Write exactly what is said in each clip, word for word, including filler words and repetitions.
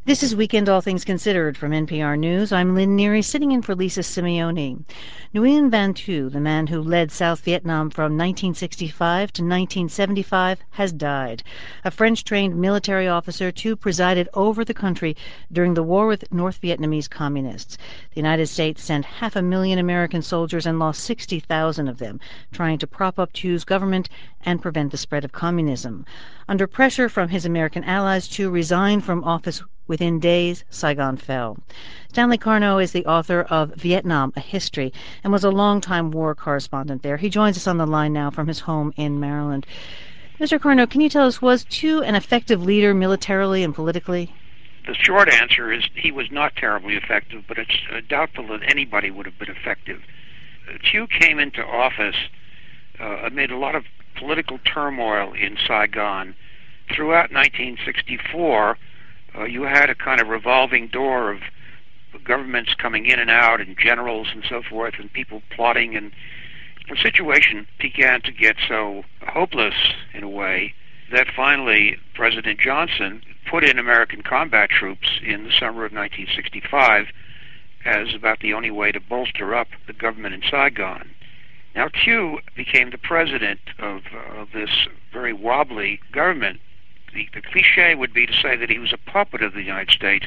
This is Weekend All Things Considered from N P R News. I'm Lynn Neary, sitting in for Lisa Simeone. Nguyen Van Thu, the man who led South Vietnam from nineteen sixty-five to nineteen seventy-five, has died. A French-trained military officer, Thu presided over the country during the war with North Vietnamese communists. The United States sent half a million American soldiers and lost sixty thousand of them, trying to prop up Thu's government and prevent the spread of communism. Under pressure from his American allies, Thu resigned from office. Within days, Saigon fell. Stanley Carno is the author of Vietnam, A History, and was a longtime war correspondent there. He joins us on the line now from his home in Maryland. Mister Carno, can you tell us, was Thu an effective leader militarily and politically? The short answer is he was not terribly effective, but it's uh, doubtful that anybody would have been effective. Uh, Thu came into office uh, amid a lot of political turmoil in Saigon. Throughout nineteen sixty-four, Uh, you had a kind of revolving door of governments coming in and out and generals and so forth and people plotting, and the situation began to get so hopeless in a way that finally President Johnson put in American combat troops in the summer of nineteen sixty-five as about the only way to bolster up the government in Saigon. Now Thu became the president of, uh, of this very wobbly government. The, the cliche would be to say that he was a puppet of the United States,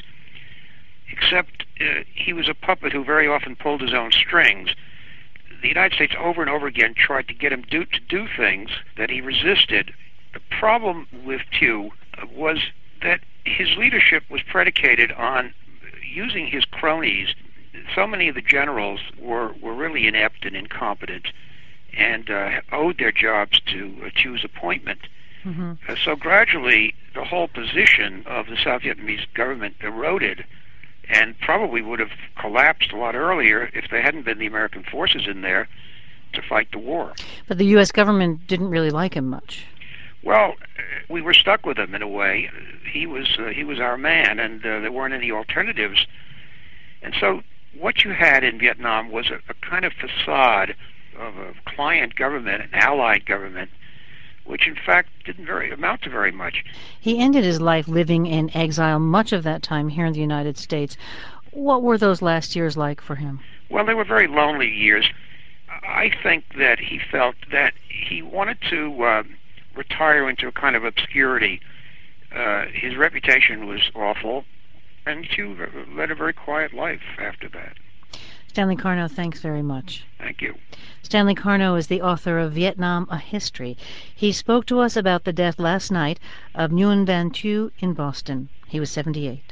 except uh, he was a puppet who very often pulled his own strings. The United States over and over again tried to get him do, to do things that he resisted. The problem with Thu was that his leadership was predicated on using his cronies. So many of the generals were, were really inept and incompetent and uh, owed their jobs to uh, Thu's appointment. Mm-hmm. Uh, so gradually, the whole position of the South Vietnamese government eroded and probably would have collapsed a lot earlier if there hadn't been the American forces in there to fight the war. But the U S government didn't really like him much. Well, we were stuck with him in a way. He was uh, he was our man, and uh, there weren't any alternatives. And so what you had in Vietnam was a, a kind of facade of a client government, an allied government, which in fact didn't very amount to very much. He ended his life living in exile much of that time here in the United States. What were those last years like for him? Well, they were very lonely years. I think that he felt that he wanted to uh, retire into a kind of obscurity. Uh, his reputation was awful, and Thu led a very quiet life after that. Stanley Carno, thanks very much. Thank you. Stanley Carno is the author of Vietnam, A History. He spoke to us about the death last night of Nguyen Van Thu in Boston. He was seventy-eight.